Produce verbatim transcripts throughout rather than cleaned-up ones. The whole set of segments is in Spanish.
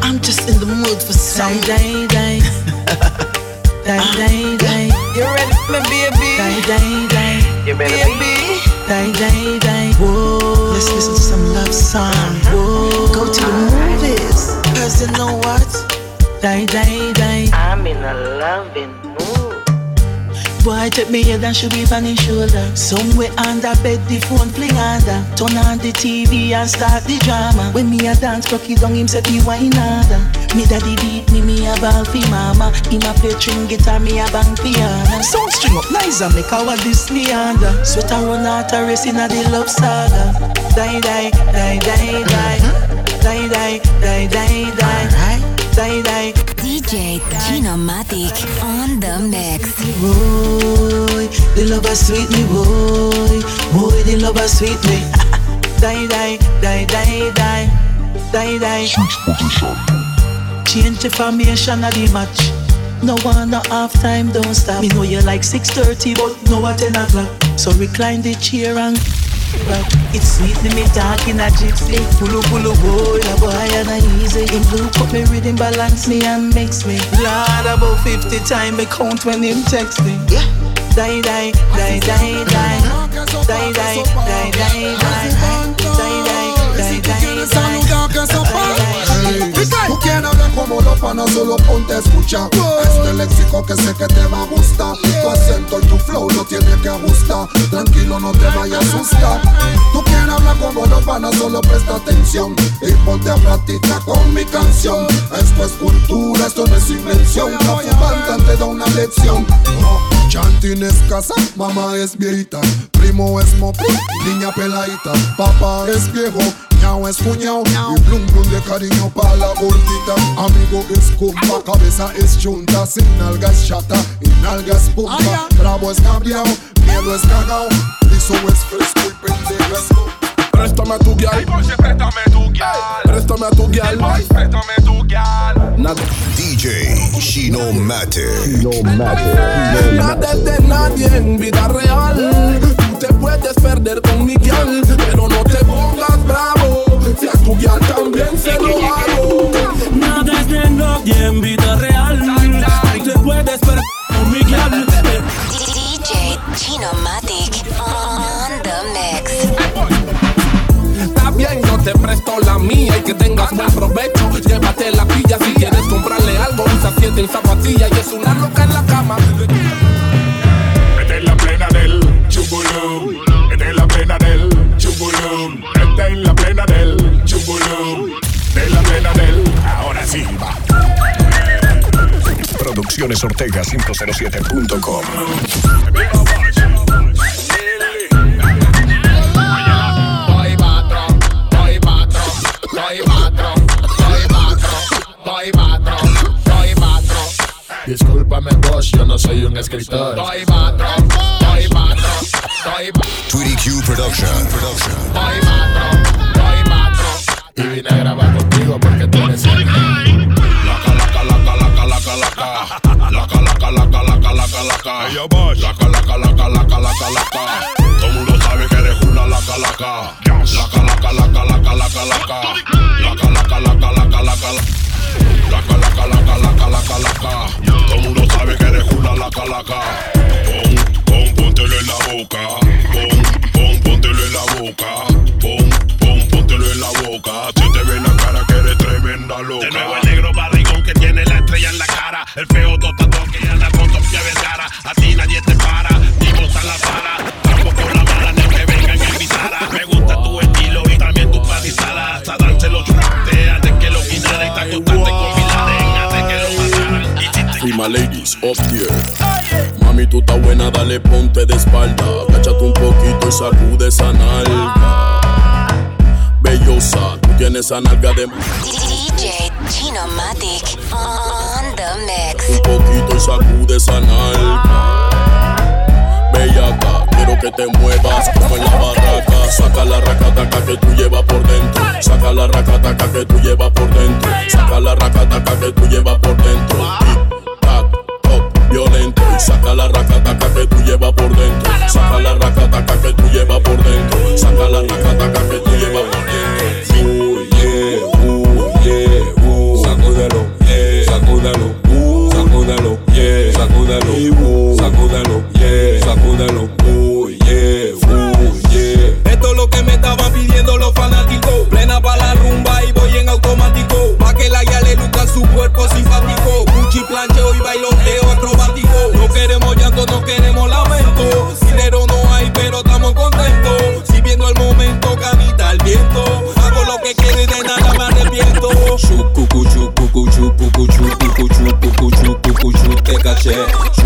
I'm just in the mood for some die, die, die, die, die. You ready for me, baby? Die, die, die. You ready, baby? Die, die, die. Whoa, let's listen to some love song. Whoa, go to the movies. Cause you know what? Die, die, die. I'm in a loving mood. Boy, take me head and should be on his shoulder. Somewhere under bed, the phone fling under. Turn on the T V and start the drama. When me a dance, cocky down him say he wine harder. Me daddy beat me, me a ball fi mama. Him a play string guitar, me a bang piano. Sound string up nice and make our Disney under. Sweat a run out a race in a the love saga. Die, die, die, die, die. Die, die, die, die, die. Die, die. D J Genomatic on the mix. Boy, the lover sweet me, boy. Boy, the lover sweet me. Die, die, die, die, die. Die, die. Switch position. Change the formation of the match. No one, no half time, don't stop. Me know you like six thirty, but no at ten o'clock. So recline the chair and rock. It's sweet, me talking a gypsy. Pulu pulu boy, a boy and a easy. In blue put me rhythm, balance me and mix me. Lord, about fifty times me count when him text me. Yeah. Die, die, die, die, die. Die, die, die, die, die. Die, die, die, die, die. Tú quieres hablar como los panas, solo ponte a escuchar. Este léxico que sé que te va a gustar. Tu acento y tu flow no tiene que ajustar. Tranquilo, no te vayas a asustar. Tú quieres hablar como los panas, solo presta atención y ponte a practicar con mi canción. Esto es cultura, esto no es invención. La fumante te da una lección. Chantín es casa, mamá es viejita. Primo es mopi, niña peladita. Papá es viejo, ñao es cuñao. Y blum blum de cariño pa' la gordita. Amigo es compa, cabeza es chunta. Sin nalga es chata y nalga es punta. Bravo es cambiao, miedo es cagao. Liso es fresco y pendejo es go. Préstame a tu guial, préstame tu guial, préstame a tu guial, préstame tu guial. D J Genomatic. Nada es de nadie en vida real. Tú te puedes perder con mi guial, pero no te pongas bravo. Si a tu guial también se lo hago. Nada es de nadie en vida real. Tú te puedes perder con mi guial. D J Genomatic on the mix. Está bien, yo te presto la mía y que tengas buen provecho. Llévate la pilla si quieres comprarle algo. Usa siete en zapatilla y es una loca en la cama. Esta es la plena del chubulum. Esta es la plena del chubulum. Esta es la plena del chubulum. Esta es la plena del. Ahora sí va. Producciones Ortega cinco cero siete punto com. Discúlpame vos, yo no soy un escritor. Soy patrón, soy patrón, soy patrón. Tweety Q Production. Production. Soy patrón, soy patrón. Y vine a grabar contigo porque tú eres el Laca, laca, laca, laca, laca, laca. Laca, laca, laca, laca, laca, laca. Ella va. Laca, laca, laca, laca, laca, laca. Todo el mundo sabe que eres una laca, laca. Laca, laca, laca, laca, laca, laca. Laca, laca, laca, laca, laca, laca. Laca, laca, laca, laca, laca, laca. Todo el mundo sabe que eres una laca, laca. Pon, pon, póntelo en la boca. Pon, pon, póntelo en la boca. Pon, pon, póntelo en la boca. Se te ve en la cara que eres tremenda loca. De nuevo el negro barrigón que tiene la estrella en la cara. El feo totador que anda con Sofía Vergara. A ti nadie te para, ni gozan la para. Tampoco la mala de que vengan y gritara. Me gusta tu estilo y también tu parizada. Sadán se lo chupate antes que lo quitara. Y te acostaste con mi Laden antes que lo mataran. Prima ladies, up here. Mami, tú estás buena, dale ponte de espalda. Agáchate un poquito y sacude esa nalga. Bellosa, tú tienes esa nalga de... D J Genomatic on the mix. Un poquito y sacude esa nalga. Bellaca, quiero que te muevas como en la barraca. Saca la racataca que tú llevas por dentro. Saca la racataca que tú llevas por dentro. Saca la racataca que tú llevas por dentro. Tic, tac, top, violento. Y saca la racataca que tú llevas por dentro. Saca la racataca que tú llevas por dentro. Saca la racataca que tú llevas por dentro. Uh, yeah, uh, yeah, uh. caché.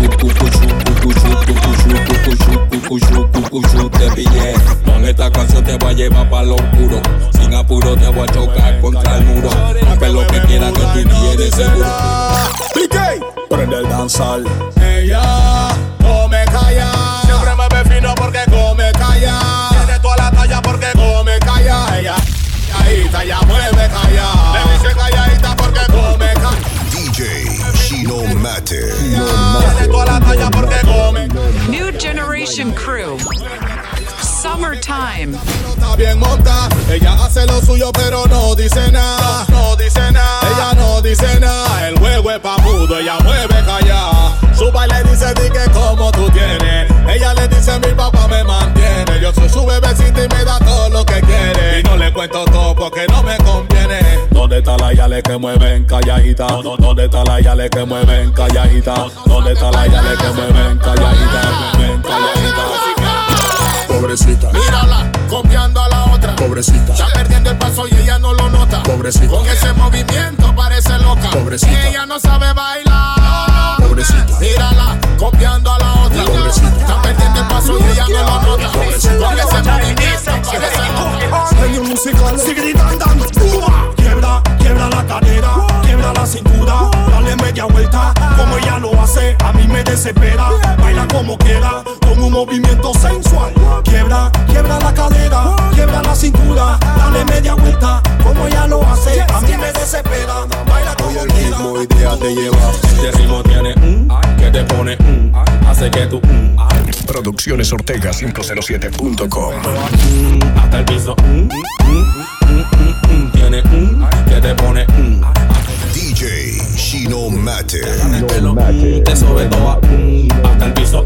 Te pillé. Con esta canción te voy a llevar pa' lo oscuro. Sin apuro te voy a chocar contra el muro. Rompe lo que quieras que tú tienes seguro. P K, prende el danzal. Ella come calla. Siempre me ve fino porque come calla. Tiene toda la talla porque come calla. Ella calladita, ella mueve calla. Le dice calladita porque come calla. D J Shino Mate. Tiene toda la talla porque come. New Generation Crew. Summertime. Está bien monta, ella hace lo suyo pero no dice nada. No, no dice nada. Ella no dice nada. El huevo es pa' mudo, ella mueve callada. Su baile dice di que como tú tienes. Ella le dice mi papá me mantiene. Yo soy su bebecita y me da todo lo que quiere. Y no le cuento todo porque no me conviene. ¿Dónde está la yale que mueven calladita? ¿Dónde está la yale que mueven calladita? ¿Dónde está la yale que mueven calladita? Mueven calladita. Pobrecita, mírala, copiando a la otra. Pobrecita, está perdiendo el paso y ella no lo nota. Pobrecita, con ese movimiento parece loca. Pobrecita, y ella no sabe bailar. Pobrecita, mírala, copiando a la otra. Pobrecita, está perdiendo el paso y ella no lo nota. Pobrecita, con ese movimiento parece loca. Sueño musical, sigue gritando. Quiebra, quiebra la cadera, quiebra la cintura, dale media vuelta, como ella lo hace, a mí me desespera. Baila como quiera, con un movimiento sensual. Quiebra, quiebra la cadera, quiebra la cintura, dale media vuelta, como ella lo hace, a mí me desespera. Baila como el quiera. ritmo y día te lleva. Este ritmo tiene un que te pone un hace que tú Producciones Ortega cinco cero siete punto com. hasta el piso. Tiene un que te pone un D J Shino Mate. te sube toda hasta el piso.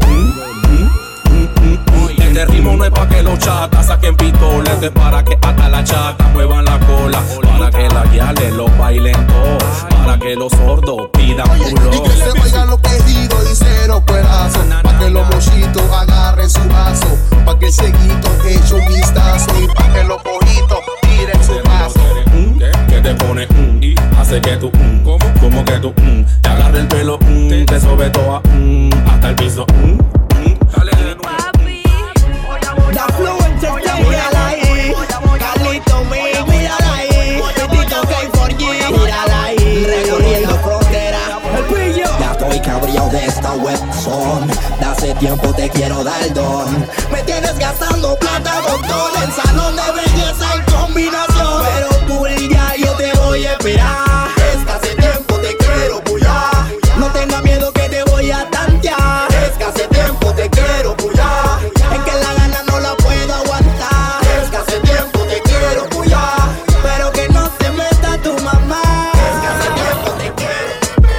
Este ritmo no es pa' que los chatas saquen pistolas, este es para que hasta la chata muevan la cola, para que las guiales lo bailen todo, para que los sordos pidan culo. Y que se oiga lo que digo y cero cuerazo, pa' que los mochitos agarren su vaso, pa' que el ceguito eche un vistazo y pa' que los cojitos tiren su paso. Que te pone un y hace que tú un como como que tú un te agarre el pelo un te sube toda un hasta el piso un dale de nuevo. Da flow entertainment, mírala ahí. Carlito me, mírala ahí. Petito K cuatro G, mírala ahí. Recorriendo frontera. El pillo. Ya estoy cabreado de esta webzone. De hace tiempo te quiero dar don. Me tienes gastando plata, botón. En salón de belleza en combinación. Pero tú ya yo te voy a esperar. Es que hace tiempo te quiero puyar. No tengas miedo que te voy a tantear. Es que hace tiempo te quiero puyar. En que la gana no la puedo aguantar. Es que hace tiempo te quiero puyar. Pero que no se meta tu mamá. Es que hace tiempo te quiero.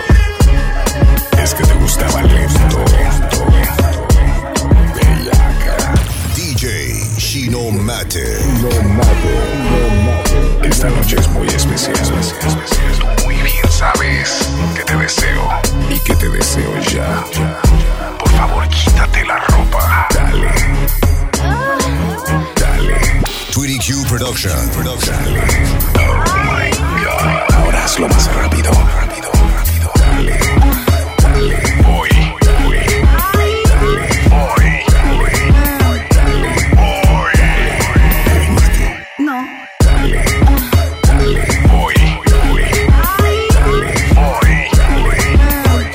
Es que te gustaba lento, lento, bellaca. D J Shino Mate. Esta noche es muy especial. Muy bien sabes que te deseo y que te deseo ya. Por favor, quítate la ropa. Dale. Dale. Tweety Q Production. Dale. Oh my God. Ahora hazlo más rápido. Rápido, rápido. Dale. Dale. Voy. Dale. Dale. Voy. Dale. Dale. Voy. Dale. No. Dale. Dale. Voy. Dale. Dale. Voy. Dale.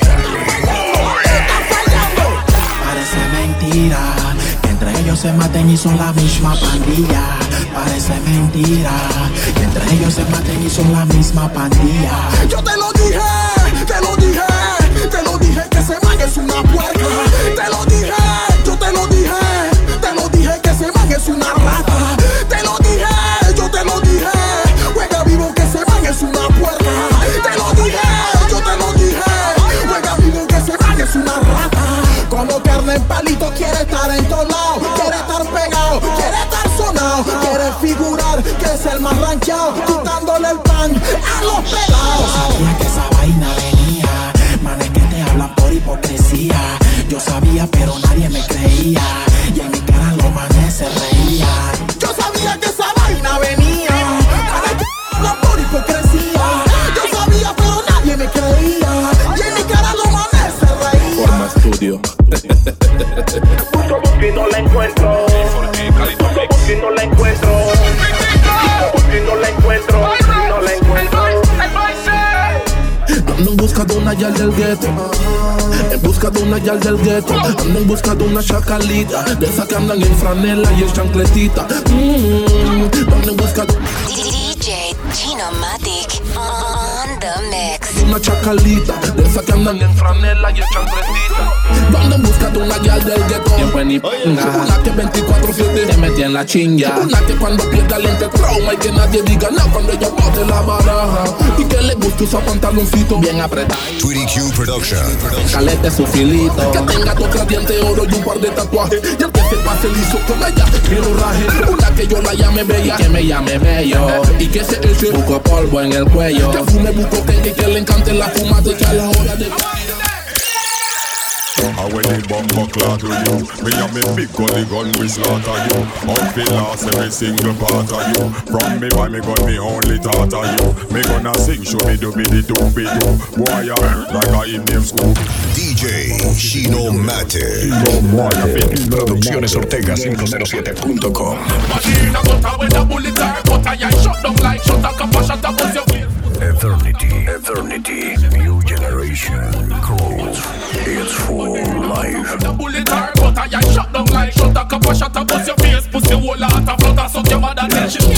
Parece mentira que entre ellos se maten y son la misma pandilla. Parece mentira que entre ellos se maten y son la misma pandilla. Yo te lo dije, te lo dije, te lo dije que ese man es una puerca. Te lo dije, yo te lo dije, te lo dije que ese man es una rata. Te lo dije, yo te lo dije, juega vivo que ese man es una puerca. Te lo dije, yo te lo dije, juega vivo que ese man es una rata. Como carne en palito quiere estar entonado, quiere estar pegado, quiere estar sonado, quiere figurar que es el más rankeado, quitándole el pan a los pelados. Yo sabía que esa vaina venía, manes que te hablan por hipocresía. Yo sabía pero nadie me creía, y en mi cara los manes se reían. Yo sabía que esa vaina venía, manes que hablan por hipocresía. Yo sabía pero nadie me creía, y en mi cara los manes se reían. busca de una yal del gueto. En busca de una yal del gueto. Ando en busca de una chacalita. De esas que andan en franela y en chancletita. Mmm, ando en busca de D J Chino-Matic on the mix. Una chacalita, de esas que andan en franela y en chancletita. Ando en busca de una yal del gueto. Tiempo ni pinga. Una que veinticuatro siete te metí en la chinga. Una que cuando pierda lente trauma y que nadie diga nada cuando ella bote la baraja. Y que le guste usar pantaloncito bien apretado. Tweety Q Production. Calete su filito. Que tenga dos gradientes de oro y un par de tatuajes. Y el que se pase liso con ella, quiero raje. Una que yo la llame bella, que me llame bello. Y que se eche buco polvo en el cuello. Que fume buco que, que le encante la fumata y que a la hora de... And when the bumper clock to you, me and me big gully gun we slaughter you. Out fi lost every single part of you. From me why me gun me only thought of you. Me gonna sing show me do be the two be two. Boy ya like a in name school. D J Chino-Matic. Producciones Ortega cinco cero siete punto com. Eternity, Eternity, New Generation, Cruise, it's for life. The bullet are but I shot down like shot a cup of shot a bust your face, pussy whole heart a flood a suck your mother till she.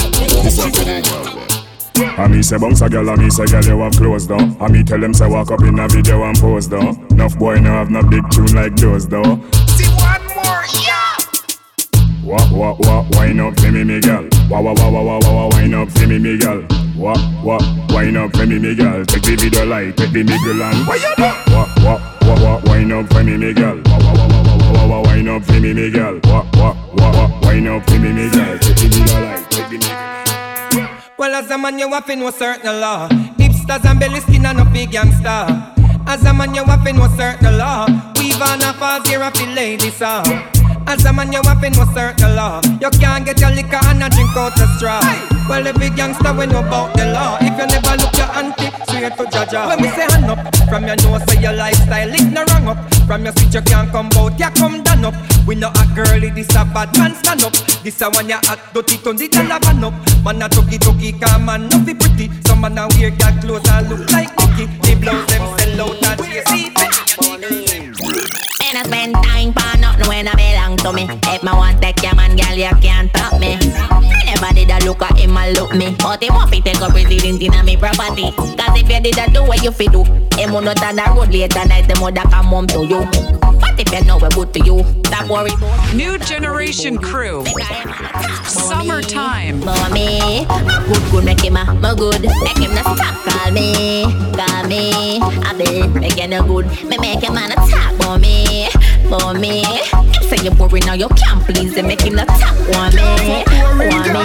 I me say bounce a girl, I me say girl you have clothes though. I me tell them say walk up in a video and pose though. Enough boy no have no big tune like those though. See one more, yeah. Wah wah wah, wine up for me, me girl. Wah wah wah wah wah wah, wine up for me, me girl. Wah wah, wine up for me, me girl. Take the video light, take the niggle and wah wah wah wah wah, wine up for me, me girl. Wah wah wah wah wah wah, wah, wine up for me, me girl. Wah wah wah wah, wine up for me, me girl. Take the video light, take the niggle. Well, as a man, you have to know certain law. Hipsters and belly skin and no big gangster. As a man, you have to know certain law. Weave on a fast here of the ladies song. As a man, you have to know certain law. You can't get your liquor and a drink out the straw. Well, the big gangster we know about the law. If you never look your auntie, straight to Jaja. When we say hand up, from your nose say your lifestyle it no wrong up. From your switch you can't come out, you come down up. We know a girlie, this a bad man stand up. This a one you hot, dirty turn the taliban up. Man a tucky tucky, come man no be pretty. Some man a wear that clothes and look like Icky. The blouse them sell out and see And I spend time for nothing when I belong to me. If I want take your man, girl, you can't stop me. Never did I look at him and look me. But he want to take up resident in my property. Cause if you did that do what you fi do, him will not on the road later night, the mother come home to you. But if you know we're good to you, stop worry. New Generation Crew. Summertime. For me, good good make him a my good. Make him not stop call me, call me. I be making a good. Me make him an attack for me, for me. Him say you're boring now, you can't please him. Make him not talk for me, for me.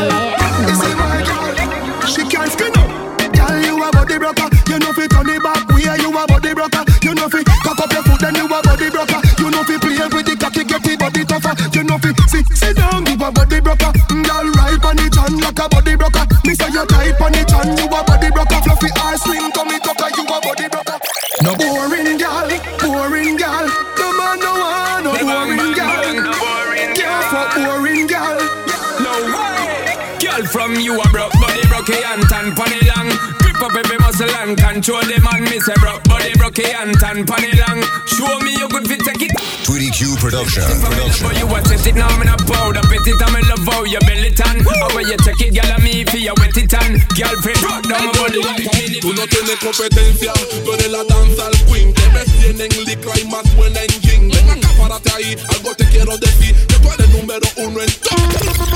She can't skin up. Girl, you a body broker. You know fi turn it back. We are you a body broker. You know fi cock up your foot, then you a body broker. You know fi play with the cocky, get the body tougher. You know fi sit, sit down, you a body broker. Girl, right on it and like a body broker. Me say you tight on it and you a body broker. Fluffy or slim, come it up, you a body broker. No boring girl, boring girl. No man no one, no boring girl. Can't fuck boring girl. No way. Girl from you a broke body, broke and tan pony long. Grip up every muscle and control the man. Me say broke body, broke and tan pony long. Show me you good fit, take it. Tweety Q Production. Production. You want to sit now, I'm in a powder. Pet it, I'm in love how you belly tan. How when you take it, girl, I'm me for you wet it tan. Girlfriend, drop down my body like a minute. Tú no tienes competencia, tú eres la danza al queen. Te ves bien en licra y más buena en jean. Ven acá, párate ahí, algo te quiero decir. Que tú eres número uno en todo.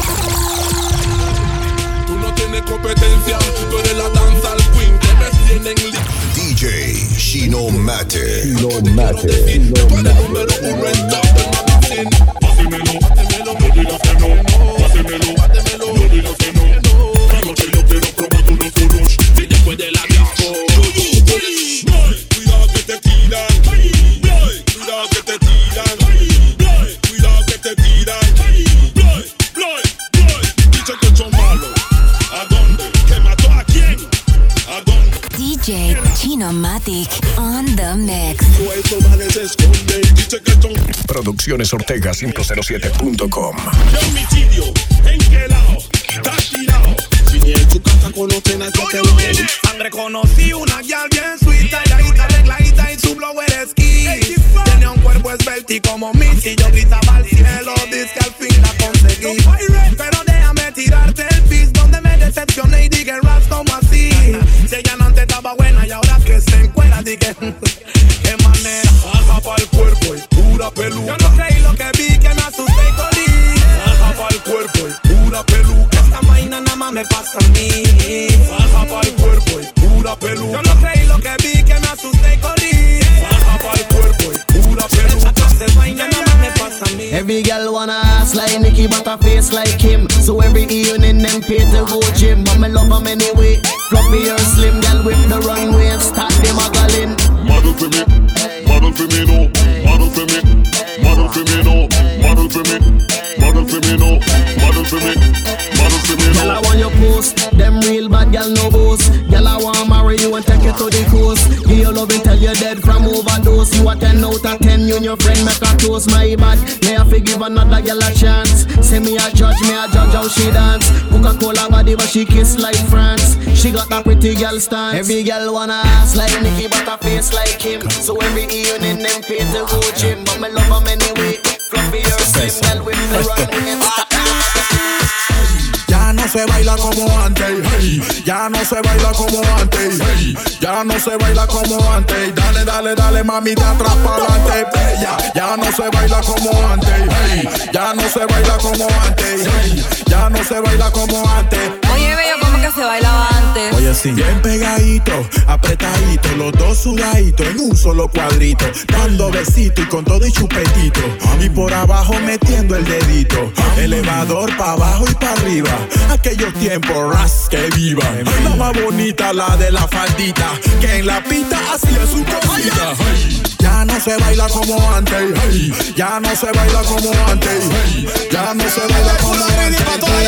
Tú no tienes competencia, tú eres la danza al queen. Te ves bien en licra. D J Chino-Matic. Chino-Matic. Tú eres número uno en todo. Pásemelo, pásemelo, no digas que no. Pásemelo, pásemelo, no digas que no. La noche yo quiero probar tu no furush. Y después de la disco. Cuidado que te tiran. Cuidado que te tiran. Cuidado que te tiran. Dice que son malos. ¿A dónde? ¿Que mató a quién? ¿A dónde? D J Chino-Matic on the mix. Producciones Ortega cinco cero siete punto com. ¿Qué homicidio? ¿En qué lado? ¿Estás tirado? Si ni en tu casa conocen a ese que lo ven. Han reconocido una gal bien suita y ahí te arregla ti como Missy. Yo gritaba al cielo, dice que al fin la conseguí. Pero déjame tirarte el pis donde me decepcioné y dije ras como así. Si ella no antes estaba buena y ahora que se encuera, dije qué manera. Baja pa'l cuerpo y pura peluca. Yo no creí lo que vi, que me asusté y corrí. Baja pa'l cuerpo y pura peluca. Esta vaina nada más me pasa a mí. Baja pa'l cuerpo y pura peluca. Yo no creí lo que vi, que me asusté y corrí. Baja pa'l cuerpo y pura peluca. Esta vaina nada más me pasa a mí. Every girl wanna ass like Nicki, but a face like him. So every evening them pay to go gym. But me love them anyway. Fluffy or slim, girl with the runway and start them a gallin'. Model for me, model for me no, model for me, model for me no, model for me, model for me no, model for me, model for me no. Girl, I want your post, them real bad girl no boast. Girl, I want marry you and take you to the coast. Give you love and tell you dead from overdose. You a ten out of ten, you and your friend make a toast. My bad, may I forgive another girl a chance. Say me a judge, me a judge how she dance. Coca-Cola body but she kiss like France. She got that pretty girl stance. Every girl wanna ass like Nicki but a face like him. So every evening them pay to go gym. But me love them anyway. Fluffy or slim, girl with the runway and stop. Ya no se baila como antes, hey. Ya no se baila como antes, hey. Ya no se baila como antes. Dale, dale, dale, mami, te atrás pa'lante. Ya, ya no se baila como antes, hey. Ya no se baila como antes, hey. Ya no se baila como antes. Oye, bello, ¿cómo que se bailaba antes? Oye, sí. Bien pegadito, apretadito, los dos sudaditos en un solo cuadrito, dando besito y con todo y chupetito. Y por abajo metiendo el dedito. Elevador pa' abajo y pa' arriba. Aquellos tiempos, ras, que viva. La más bonita, la de la faldita, que en la pista hacía su cosita. Hey. Ya no se baila como antes, hey. Ya no se baila como antes, hey. Ya no se baila como antes.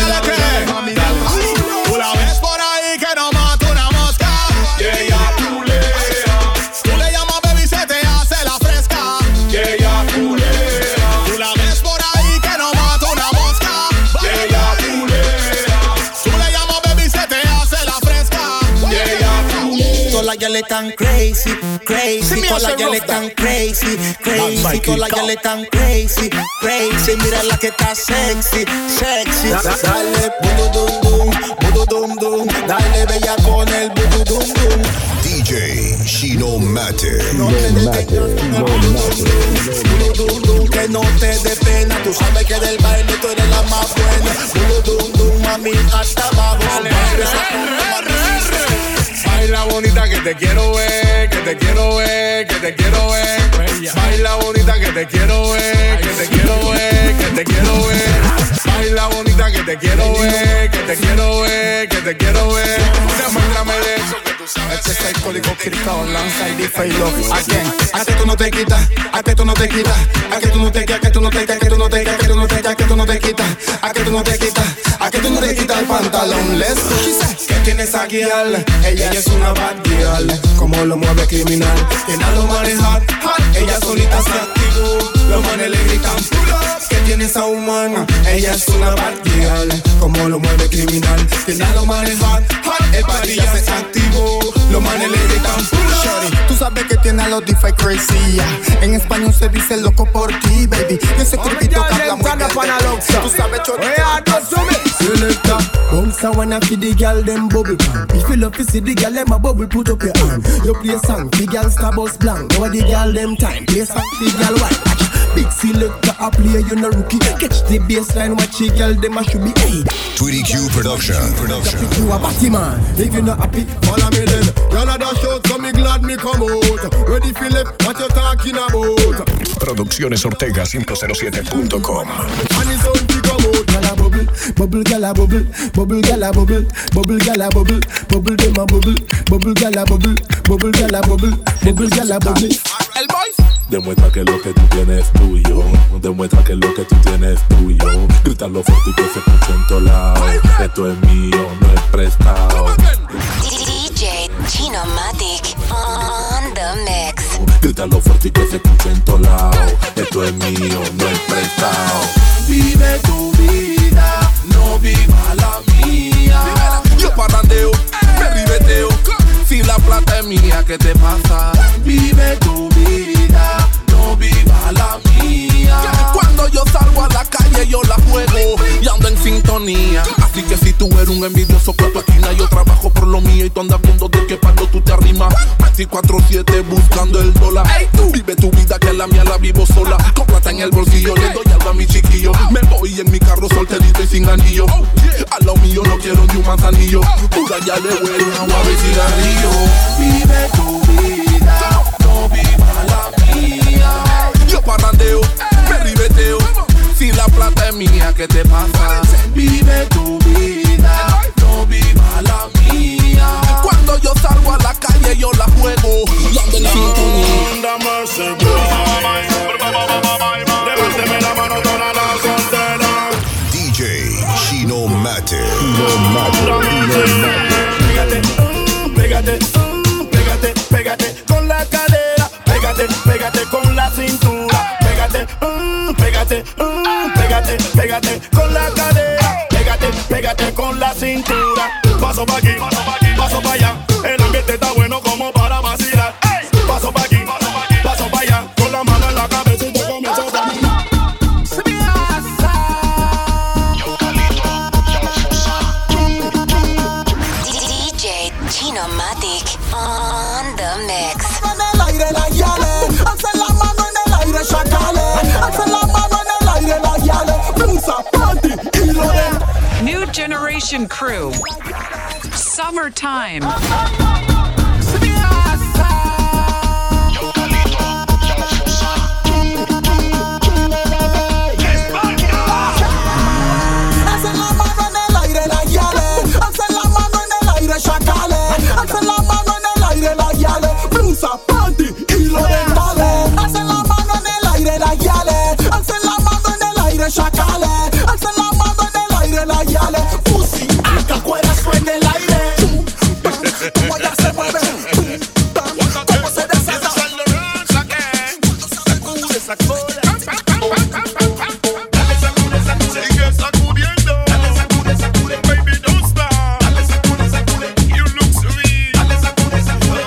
Tú la ves por ahí que no mata una mosca. Y ella culea. Tú le llamas baby y se te hace la fresca. Y ella culea. Tú la ves por ahí que no mata una mosca. Y ella culea. Tú le llamas baby y se te hace la fresca. Y ella culea. Todas las girls están crazy, crazy. Todas las girls están crazy, crazy. Todas las girls están crazy, crazy. Mira la que está sexy, sexy. Dale, bududum dum, bududum dum. Dale bella con el bududum dum. D J Chino Matic. No te dé que no te dé pena. Tú sabes que del baile tú eres la más buena. Bududum dum, mami, hasta abajo. Baila bonita que te quiero ver, que te quiero ver, que te quiero ver. Baila bonita que te quiero ver, que te quiero ver, que te quiero ver. Baila bonita que te quiero ver, que te quiero ver, que te quiero ver. Demuéstrame de eso que tú sabes. Este es el código criptado, lanza y diferlo. Again, a que tú no te quitas, a que tú no te quitas, a que tú no te quitas, a que tú no te quitas, a que tú no te quitas, a que tú no te quitas, a que tú no te quitas, a que tú no te quitas, a que tú no te quitas el pantalón. Let's go. ¿Qué tienes aquí, girl? Ella es una bad girl. Como lo mueve criminal, que nada lo maneja. Ella solita se activó, los manes le gritan pull up. ¿Qué tiene esa humana? Ella es una bad girl. Como lo mueve criminal, que nada lo maneja. El party ya se activó, los manes le gritan pull up. Shorty, tú sabes que tiene a los DeFi crazy, yeah. En español se dice loco por ti, baby. Ese cripito que habla muy bien. Tú sabes, Shorty, selecta. Bounce a wanna feed the girl them bubble pan. If you love to see the girl them a bubble, put up your hand. You play a song, the girl star bus blank. Now the girl them time, play a song, the girl white. Big selector a play, you no rookie. Catch the baseline, watch the girl them a should be. Hey, Tweety Q Production. Production. You a batty man, if you not happy, follow me then. Girl a dash out, so me glad me come out. Ready Philip, what you talking about? Producciones Ortega cinco cero siete punto com. And it's on to come out. Girl a bubble, bubble, girl a bubble, bubble, girl a bubble, bubble, girl a bubble, bubble, them a bubble, bubble, girl a bubble, bubble, girl a bubble, bubble, girl a bubble. El boys. Demuestra que lo que tú tienes es tuyo. Demuestra que lo que tú tienes es tuyo. Grítalo fuerte y que se escuche en todos lados. Esto es mío, no es prestado. D J Chino Matic on the mix. Grítalo fuerte y que se escuche en todos lados. Esto es mío, no es prestado. Vive tu vida, no viva la mía. Yo parrandeo, me ribeteo. Si la plata es mía, ¿qué te pasa? Vive tu vida, no viva la mía. salgo a la calle yo la juego y ando en sintonía. Así que si tú eres un envidioso por tu esquina, yo trabajo por lo mío y tú andas viendo de qué palo tú te arrimas. veinticuatro siete buscando el dólar. Hey, tú vive tu vida que la mía la vivo sola. Con plata en el bolsillo le doy algo a mi chiquillo. Me voy en mi carro solterito y sin anillo. A lo mío no quiero ni un manzanillo. Pura ya le huele agua de cigarrillo. Vive tu vida, no viva la mía. Yo parrandeo, me ribeteo. Si la plata es mía, ¿qué te pasa? Vive tu vida, no viva la mía. Cuando yo salgo a la calle yo la juego y ando en la sintonía. Levánteme la mano toda la soltera. D J Chino Mate. Pégate, mm, pégate, mm, pégate, pégate con la cadera. Pégate, pégate con la cintura. Pégate, mm, pégate, mm, pégate, pégate con la cadera. Pégate, pégate con la cintura. Paso pa' aquí, paso pa' allá. El ambiente está bueno como para vacilar. Paso pa' aquí, paso pa' allá. Con la mano en la cabeza y te comienzo a caminar. D J Chinomatic on the mix. En el aire la yale, alza la mano en el aire chacale, alza la mano en el aire la yale, blusa, panty y lo de. New Generation Crew. Summertime. Panty y lo dentales. Alcen la mano en el aire la yale. Alcen la mano en el aire chacale. Alcen la mano en el aire la yale. Pussy, acá cuera suena el aire. Como ella se mueve. Como se deshace. Sacude esa cola. Dale, sacude, sacude. Sigue sacudiendo. Dale, sacude, sacude. Baby, don't stop. Dale, sacude, sacude. You look sweet. Dale, sacude, sacude.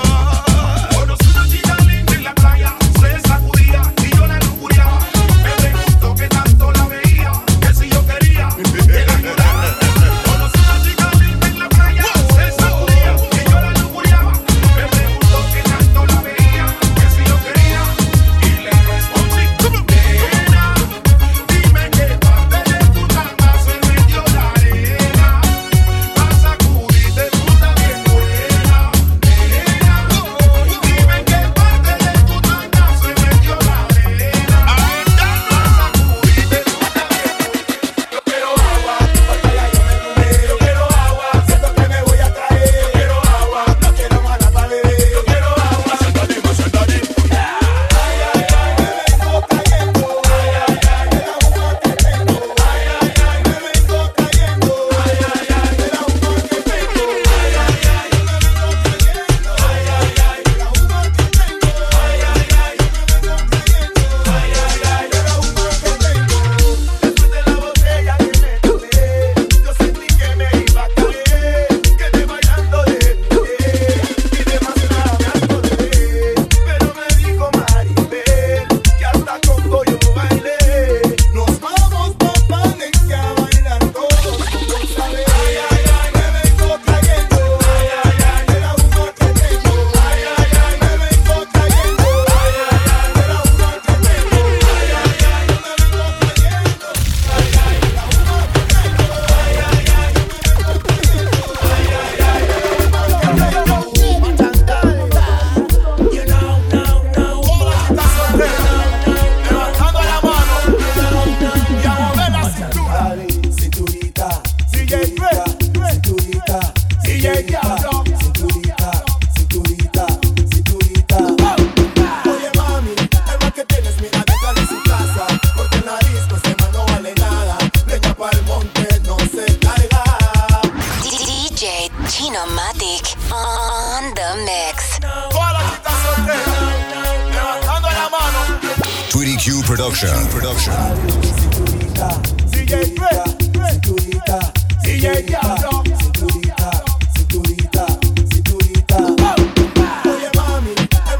Tweety Q Production. Production.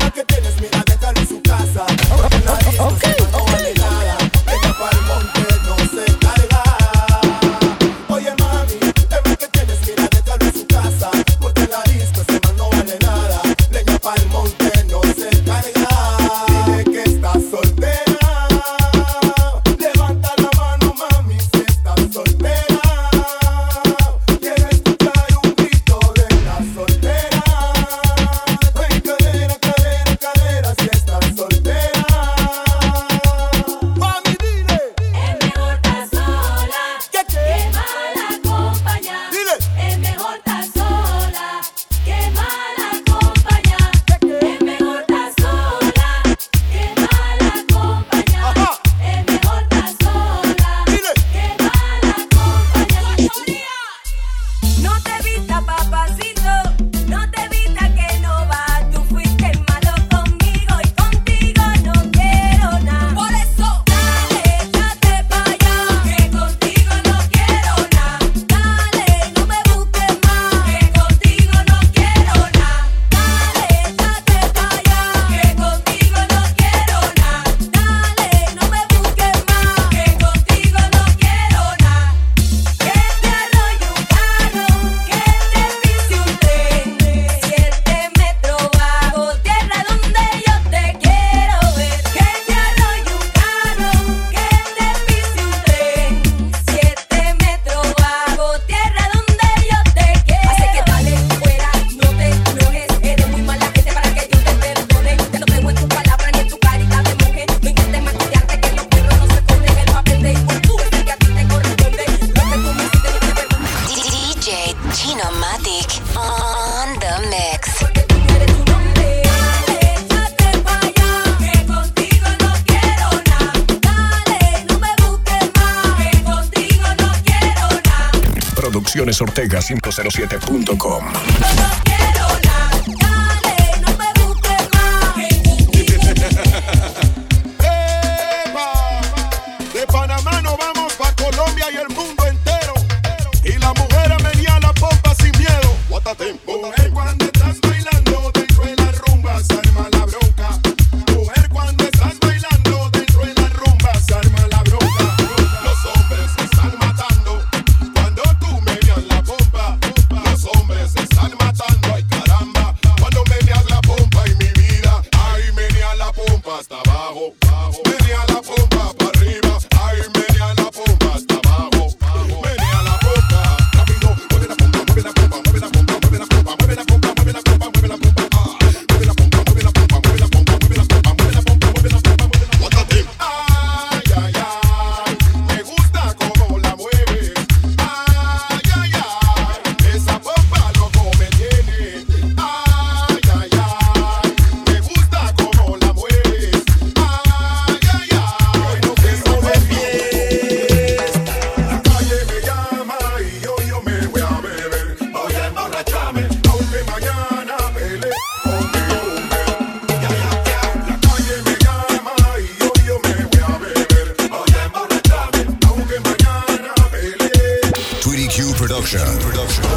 Okay, okay. Producciones Ortega cinco cero siete punto com. De Panamá nos vamos pa' Colombia y el mundo entero. Y las mujeres menean la pompa sin miedo. Guátate. Mujer, cuando estás bailando dentro de la rumba se arma la bronca. Mujer, cuando estás bailando dentro de la rumba se arma la bronca. Los hombres se están matando cuando tú meneas la pompa. Los hombres se están matando, ay caramba. Cuando meneas la pompa y mi vida, ay menea la pompa hasta abajo. Menea la pompa para arriba, ay menea la pompa hasta abajo. Menea la pompa, rápido, mueve la pompa, mueve la pompa, mueve la pompa, mueve la pompa, mueve la pompa, mueve la pompa, mueve la pompa, mueve la pompa, mueve la pompa, mueve la pompa, mueve la pompa, mueve la pompa, mueve la pompa, mueve la pompa. Ay, ay, ay, me gusta cómo la mueves. Ay, ay, ay, esa pompa loco me tiene. Ay, ay, ay, me gusta cómo la mueves. Ay, ay, ay, no te sobes fiesta. La calle me llama y yo, yo me voy a beber. Voy a emborracharme, aunque mañana pele con mi mujer. Ya, ya, ya. La calle me llama y yo, yo me voy a beber. Voy a emborracharme, aunque mañana pele. Tweety Q Production. Production.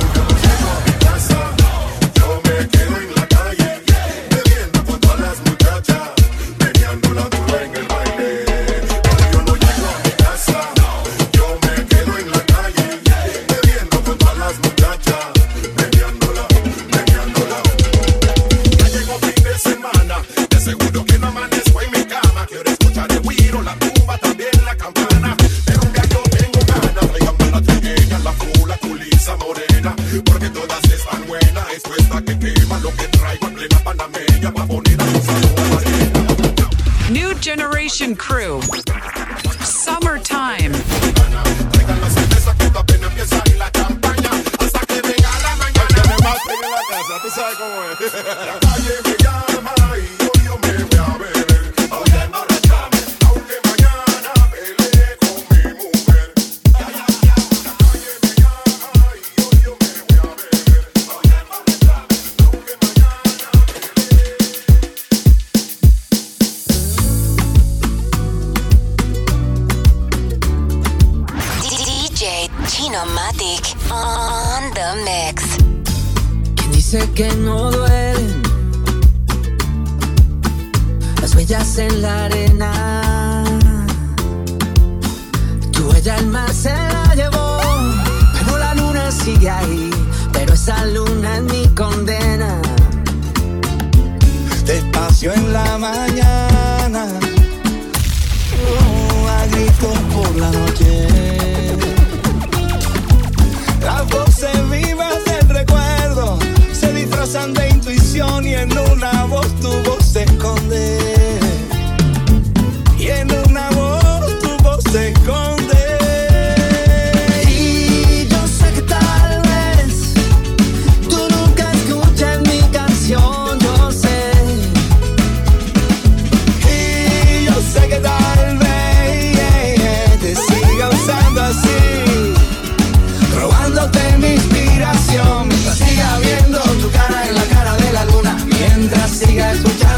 Yo me quedo en la calle, bebiendo con todas las muchachas, meneando la duro en el baile. Pero yo no llego a mi casa, yo me quedo en la calle, bebiendo con todas las muchachas, meneándola, meneándola. Ya llegó fin de semana, de seguro que no amanezco en mi cama. Quiero escuchar el güiro, la tuba, también la campana. De rumba yo tengo ganas, tráiganme la trigueña, la fula, culisa, morena, porque todas están buenas. Esto está que quema lo que traigo en plena panameña pa' poner a gozar con la arena. New Generation Crew. Summertime. Traigan la cerveza que esta pena empieza y la champaña hasta que venga la mañana. Que me maten en la casa, tú sabes cómo es. La calle me llama y yo, yo me voy a beber. Voy a emborracharme, aunque mañana peleé con mi mujer. Ya, ya, ya. La calle me llama y yo, yo me voy a beber. Voy a emborracharme, aunque mañana peleé. D J Chino-Matic on the mix. Quien dice que no duelen las huellas en la arena. Tu huella el mar se la llevó, pero la luna sigue ahí. Pero esa luna es mi condena. Despacio en la mañana, oh, a gritos por la noche. Las voces vivas del recuerdo se disfrazan de intuición y en una voz tu voz se esconde. Y en una voz tu voz se esconde. Y yo sé que tal vez tú nunca escuches mi canción, yo sé. Y yo sé que tal vez yeah, yeah, te siga usando así, robándote mi inspiración, mientras siga viendo tu cara en la cara de la luna, mientras siga escuchando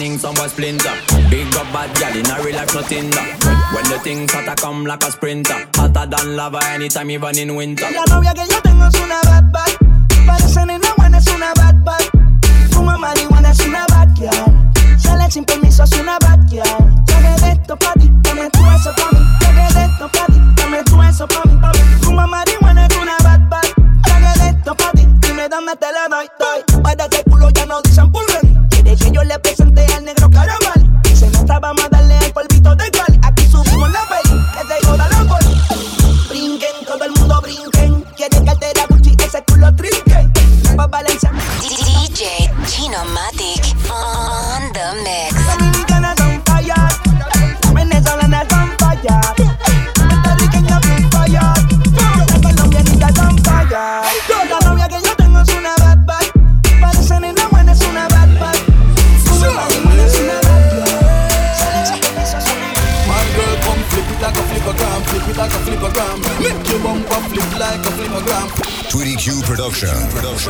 warning, some boy splinter. Big up bad gal in a real life, nothing that. When the things hotter come like a sprinter, hotter than lava anytime even in winter. La novia que yo tengo es una bad bad. Parece nena buena, es una bad bad. Fuma marihuana, es una bad girl. Sale sin permiso, es una bad girl. Traje de esto pa' ti, dame tú eso pa' mí. Traje de esto pa' ti, dame tú eso pa' mí, pa' mí. Fuma marihuana, es una bad bad. Traje de esto pa' ti, dime dame te la doy, doy. Para que el culo ya no dicen pulver. Quiere que yo le presente al negro caramel. Se nota, vamos a darle al polvito de Cali. Aquí subimos la peli, que te joda la poli. Brinquen, todo el mundo brinquen. Quiere cartera Gucci, ese culo trinquen. Pa' Valencia. D J Chino-Matic on the mix. La dominicana son fire, venezolana son fire, puertorriqueña son fire, la colombianita son fire. La novia que yo tengo es una bad bad, parece nena buena, es una bad bad. Fuma marihuana, es una bad girl. Sale sin permiso, es una bad girl. My girl, come flip it like a flippergram, flip it like a flippergram. Make your bumper flip like a flippergram. Tweety Q Production. Production.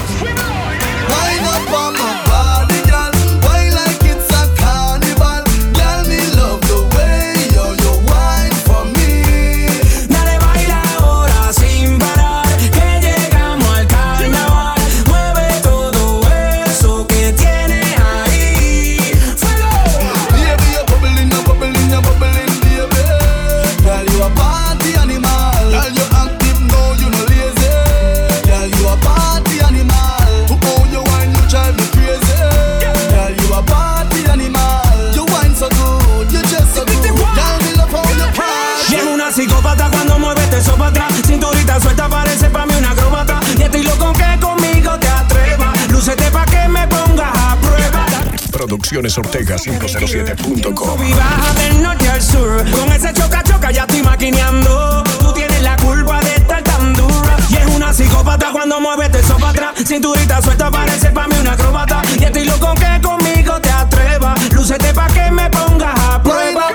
Wine up on my body, girl. Wine like it's a carnival. Girl, me love the way you, you wine for me. Dale, baila ahora sin parar, que llegamos al carnaval. Mueve todo eso que tienes ahí. ¡Fuego! Baby, you're bubbling, you're bubbling, you're bubbling, baby. Girl, you a party animal. Girl, you active, no, you no lazy. Girl, you a party animal. Oh, you wine, you drive me crazy. Girl, you a party animal. You wine so good, you just so good. Girl, me love how you pride. Y es una psicópata cuando mueve este eso para atrás. Cinturita suelta parece pa' mí una acróbata. Y estoy loco que conmigo te atrevas. Lúcete pa' que me pongas a prueba. Producciones Ortega cinco cero siete punto com. Sub y baja del norte al sur. Con ese choca choca ya estoy maquineando. Tú tienes la culpa de estar tan dura. Y es una psicópata cuando mueve este eso para atrás. Cinturita suelta parece pa' mí una acróbata. Y estoy loco que conmigo te atrevas. Lúcete pa' que me pongas a prueba.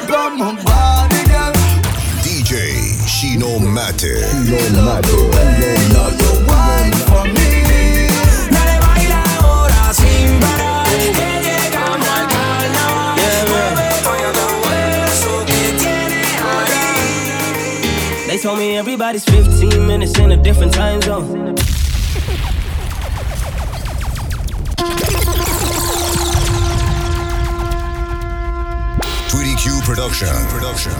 D J Chino-Matic. Dale, baila ahora sin parar, que llegamos al carnaval. Mueve todo eso que tienes ahí. They told me everybody's fifteen minutes in a different time zone. Tweety Q Production. Production.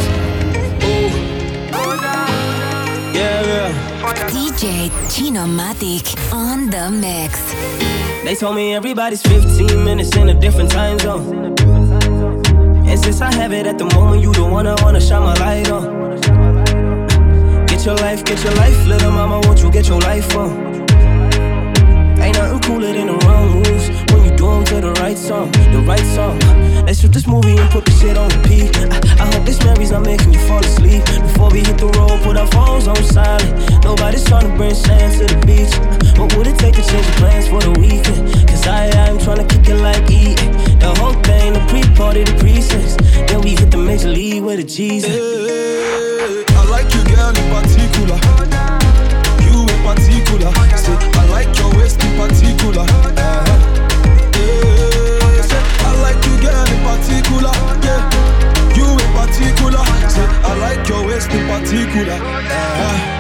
Yeah, yeah. D J Chino-Matic on the mix. They told me everybody's fifteen minutes in a different time zone. And since I have it at the moment, you don't wanna wanna shine my light on. Get your life, get your life, little mama, won't you get your life on? Ain't nothing cooler than the wrong moves when you do them to the right song, the right song. Let's shoot this movie and put the shit on repeat. I, I hope this memory's not making you fall asleep. Before we hit the road, put our phones on silent. Nobody's trying to bring sand to the beach. What would it take to change the plans for the weekend? Cause I, I'm trying to kick it like E. The whole thing, the pre-party, the pre-sex. Then we hit the major league with the G's. Hey, I like you, girl, in particular. You in particular. Say, I like your waist in particular. Uh-huh. Yeah, say, I like you, girl, in particular. Yeah, you in particular. Say, I like your waist in particular. Uh-huh.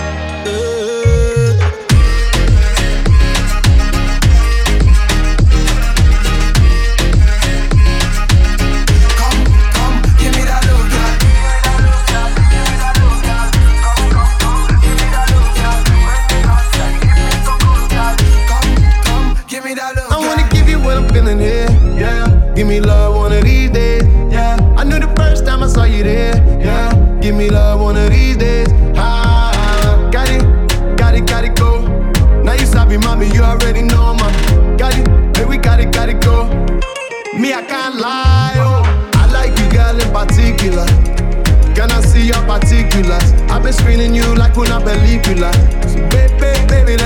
Give me love one of these days, yeah. I knew the first time I saw you there, yeah. Give me love one of these days, ah. Got it, got it, got it, go. Now you sabi, mommy, you already know, mama. Got it, baby, got it, got it, go. Me, I can't lie, oh. I like you, girl, in particular. Can I see your particulars? I've been screening you like una película. So baby, baby,